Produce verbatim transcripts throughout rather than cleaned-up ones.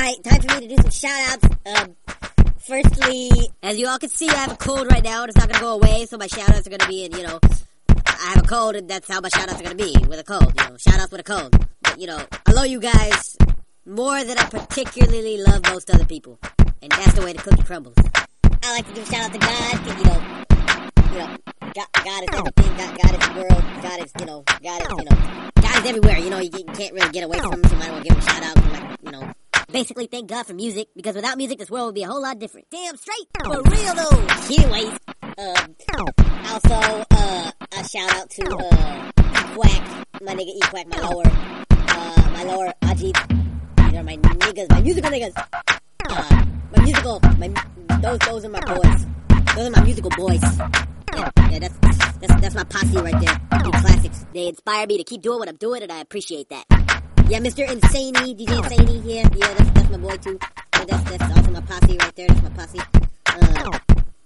Alright, time for me to do some shout-outs. Um, firstly, as you all can see, I have a cold right now, and it's not gonna go away, so my shout-outs are gonna be in, you know, I have a cold, and that's how my shout-outs are gonna be, with a cold, you know, shout-outs with a cold. But, you know, I love you guys more than I particularly love most other people. And that's the way the cookie crumbles. I like to give a shout-out to God, 'cause, you know, you know, God, God is everything, God, God is the world, God is, you know, God is, you know, God is everywhere, you know, you, you can't really get away from him, so I might as well give him a shout-out, and, like, you know, basically thank God for music, because without music, this world would be a whole lot different. Damn straight, for real though. Anyways, um, also, uh, a shout-out to, uh, E-Quack, my nigga E-Quack, my lower, uh, my lower Ajit, you know, my niggas, my musical niggas, uh, my musical, my, those, those are my boys, those are my musical boys. Yeah, yeah, that's, that's, that's my posse right there. The classics. They inspire me to keep doing what I'm doing, and I appreciate that. Yeah, Mister Insaney, D J Insaney, yeah, yeah, that's, that's my boy too. Yeah, that's, that's also my posse right there, that's my posse. Uh,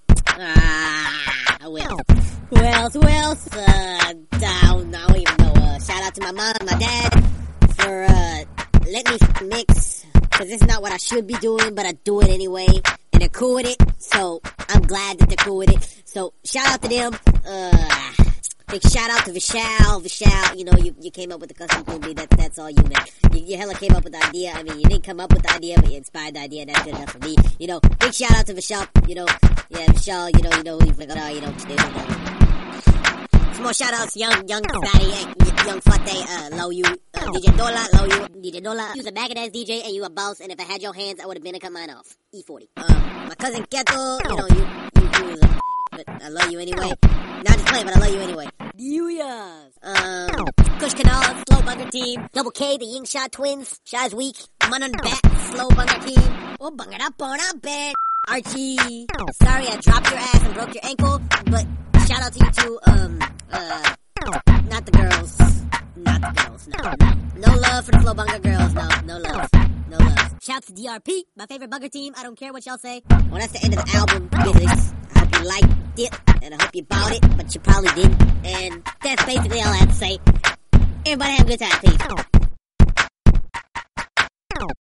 ah, who else? Who else, who else? Uh, I don't, I don't even know. Uh, shout out to my mom and my dad for, uh, letting me mix, cause this is not what I should be doing, but I do it anyway. And they're cool with it, so I'm glad that they're cool with it. So, shout out to them. Uh, big shout out to Vishal. Vishal, you know, you, you came up with the custom movie. That, that's all you, man. You, you hella came up with the idea. I mean, you didn't come up with the idea, but you inspired the idea. That's good enough for me. You know, big shout out to Vishal. You know, yeah, Vishal, you know, you know, you've like, uh, you know, you know. Some more shout outs, young, young fatty, uh, young fate, uh, low you, uh, D J Dola, low you, D J Dola. You's a bag-ass D J and you a boss, and if I had your hands, I would have been to cut mine off. E forty. Um, my cousin Keto, you know, you, you, you, uh, but I love you anyway. Not just playing, but I love you anyway. Yes. Um, Kush Kanal, Slow Bunger Team, Double K, the Ying Shot Twins, Shai's Week, Man on the Bat, Slow Bunger Team, oh, bung it up on up, bed. Archie, sorry I dropped your ass and broke your ankle, but shout out to you too, um, uh, not the girls, not the girls, no, no, no love for the Slow Bunger girls, no, no love, no love. Shouts to D R P, my favorite Bunger Team, I don't care what y'all say. Well, that's the end of the album, business. I hope you liked it, and I hope you bought it, but you probably didn't, and that's basically all I have to say. Everybody have a good time, peace.